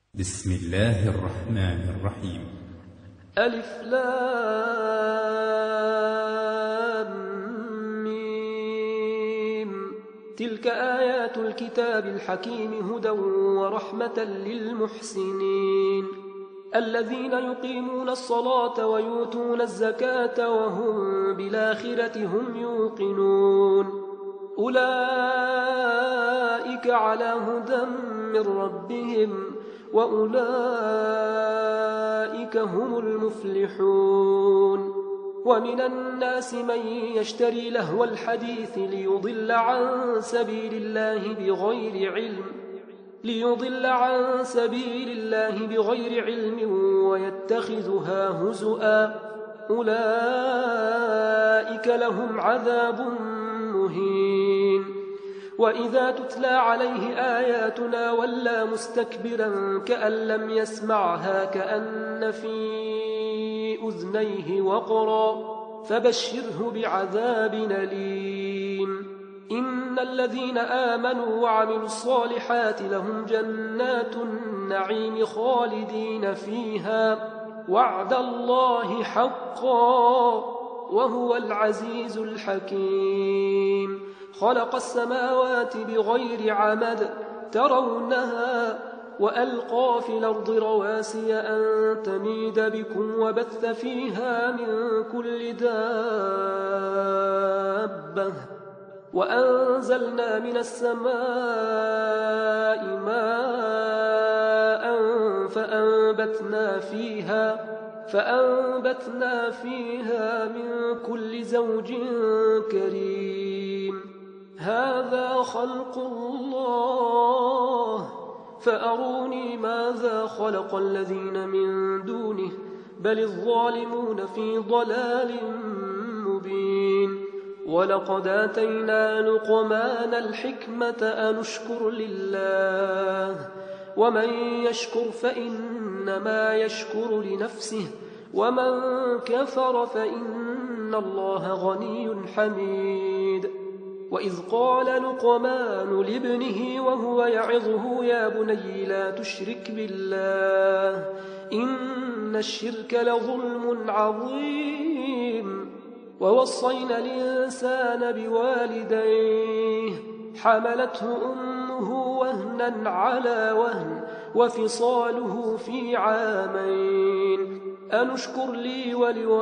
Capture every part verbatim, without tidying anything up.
بسم الله الرحمن الرحيم. ألف لام ميم. تلك آيات الكتاب الحكيم هدى ورحمة للمحسنين الذين يقيمون الصلاة ويؤتون الزكاة وهم بالآخرة هم يوقنون أولئك على هدى من ربهم وأولئك هم المفلحون. ومن الناس من يشتري لهو الحديث ليضل عن سبيل الله بغير علم ليضل عن سبيل الله بغير علم ويتخذها هزؤا أولئك لهم عذاب مهين. وإذا تتلى عليه آياتنا ولى مستكبرا كأن لم يسمعها كأن في أذنيه وقرا فبشره بعذاب أليم. إن الذين آمنوا وعملوا الصالحات لهم جنات النعيم خالدين فيها وعد الله حقا وهو العزيز الحكيم. خلق السماوات بغير عمد ترونها وألقى في الأرض رواسي أن تميد بكم وبث فيها من كل دابة وأنزلنا من السماء ماء فأنبتنا فيها فأنبتنا فيها من كل زوج كريم. هذا خلق الله فأروني ماذا خلق الذين من دونه بل الظالمون في ضلال مبين. ولقد آتينا لقمان الحكمة أن اشكر لله ومن يشكر فإنما يشكر لنفسه ومن كفر فإن الله غني حميد. وإذ قال لقمان لابنه وهو يعظه يا بني لا تشرك بالله إن الشرك لظلم عظيم. ووصينا الإنسان بوالديه حملته أمه وهنا على وهن وفصاله في عامين أن اشكر لي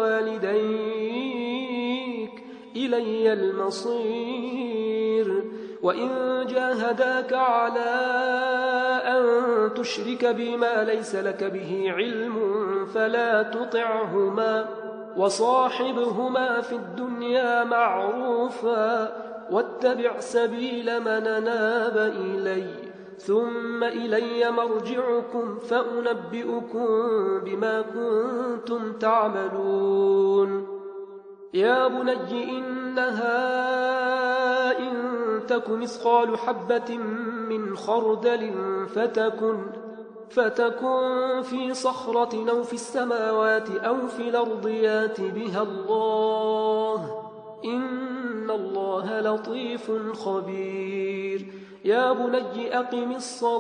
ولوالديك إلي المصير. وإن جاهداك على أن تشرك بما ليس لك به علم فلا تطعهما وصاحبهما في الدنيا معروفا واتبع سبيل من أناب إلي ثم إلي مرجعكم فأنبئكم بما كنتم تعملون. يا بني إنها إن تك مثقال حبة من خردل فتكن فتكن في صخرة أو في السماوات أو في الأرض يات بها الله إن الله لطيف خبير. يا بني أقم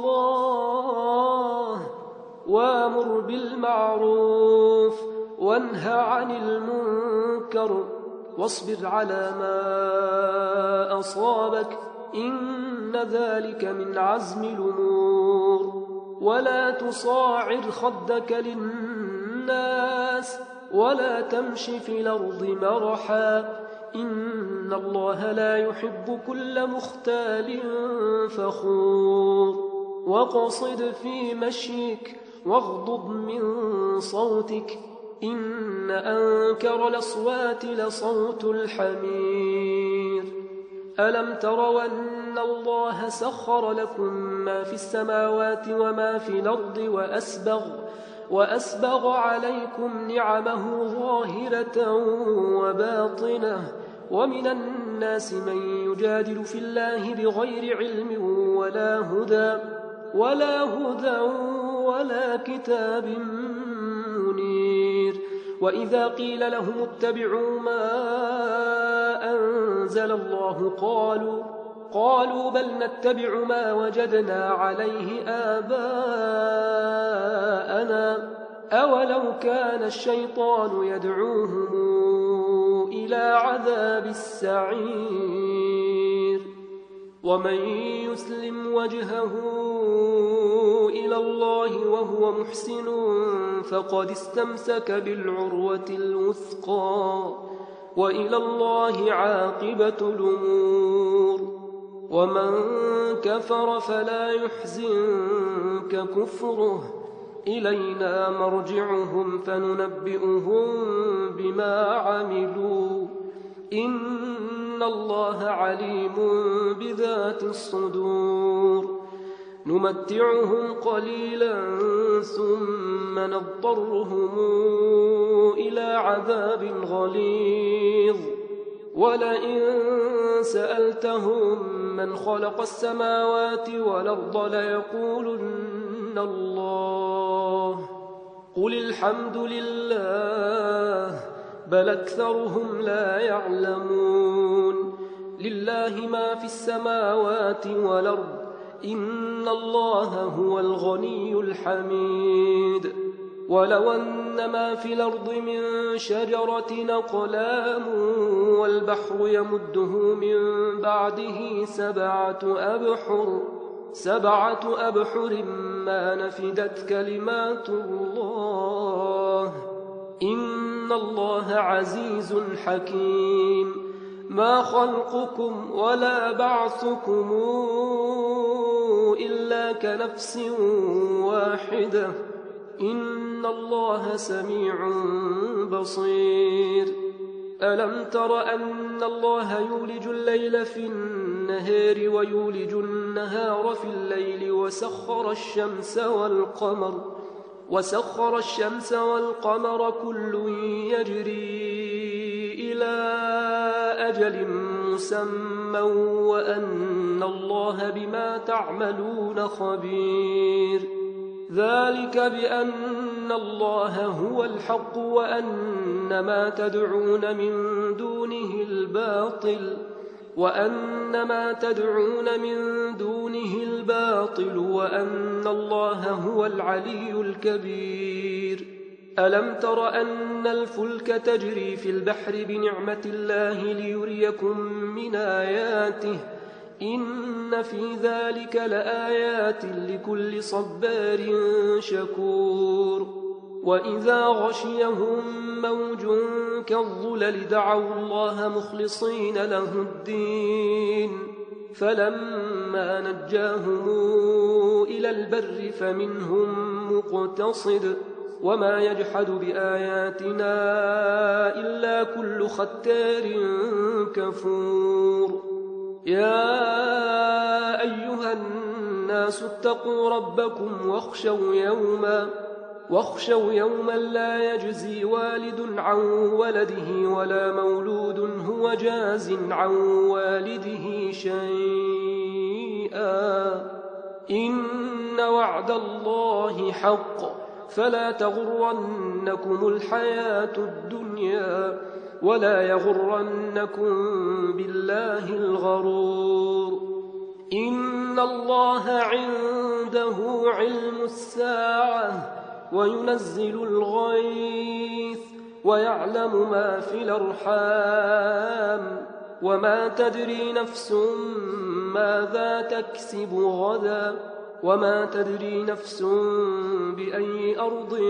الصلاة وامر بالمعروف وانه عن المنكر واصبر على ما أصابك إن ذلك من عزم الأمور. ولا تصاعر خدك للناس ولا تمش في الأرض مرحا إن الله لا يحب كل مختال فخور. وقصد في مشيك واغضض من صوتك إن أنكر الأصوات لصوت الحمير. ألم تروا أن الله سخر لكم ما في السماوات وما في الأرض وأسبغ, وأسبغ عليكم نعمه ظاهرة وباطنة ومن الناس من يجادل في الله بغير علم ولا هدى ولا هدى ولا كتاب منير. وإذا قيل لهم اتبعوا ما أنزل الله قالوا قالوا بل نتبع ما وجدنا عليه آباءنا أولو كان الشيطان يدعوهم إلى عذاب السعير ومن يسلم وجهه إلى الله وهو محسن فقد استمسك بالعروة الوثقى وإلى الله عاقبة الأمور ومن كفر فلا يحزنك كفره إلينا مرجعهم فننبئهم بما عملوا إن الله عليم بذات الصدور نمتعهم قليلا ثم نضطرهم إلى عذاب غليظ ولئن سألتهم من خلق السماوات والأرض ليقولن الله قل الحمد لله بل أكثرهم لا يعلمون لله ما في السماوات والأرض إن الله هو الغني الحميد ولو أن ما في الأرض من شجرة أقلام والبحر يمده من بعده سبعة أبحر سبعة أبحر ما نفدت كلمات الله إن الله عزيز حكيم ما خلقكم ولا بعثكم إلا كنفس واحدة إن الله سميع بصير ألم تر أن الله يولج الليل في النهار ويولج النهار في الليل وسخر الشمس والقمر وسخر الشمس والقمر كل يجري إلى أجل مسمى وأن الله بما تعملون خبير ذلك بأن الله هو الحق وأن ما تدعون من دونه الباطل وأن ما تدعون من دونه الباطل وأن الله هو العلي الكبير ألم تر أن الفلك تجري في البحر بنعمة الله ليريكم من آياته إن في ذلك لآيات لكل صبار شكور وإذا غشيهم موج كالظلل دعوا الله مخلصين له الدين فلما نجاهم إلى البر فمنهم مقتصد وما يجحد بآياتنا إلا كل ختار كفور يا أيها الناس اتقوا ربكم واخشوا يوما واخشوا يوما لا يجزي والد عن ولده ولا مولود هو جاز عن والده شيئا إن وعد الله حق فلا تغرنكم الحياة الدنيا ولا يغرنكم بالله الغرور إن الله عنده علم الساعة وينزل الغيث ويعلم ما في الأرحام وما تدري نفس ماذا تكسب غدا وما تدري نفس بأي أرض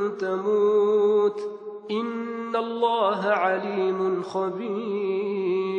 تموت إن الله عليم خبير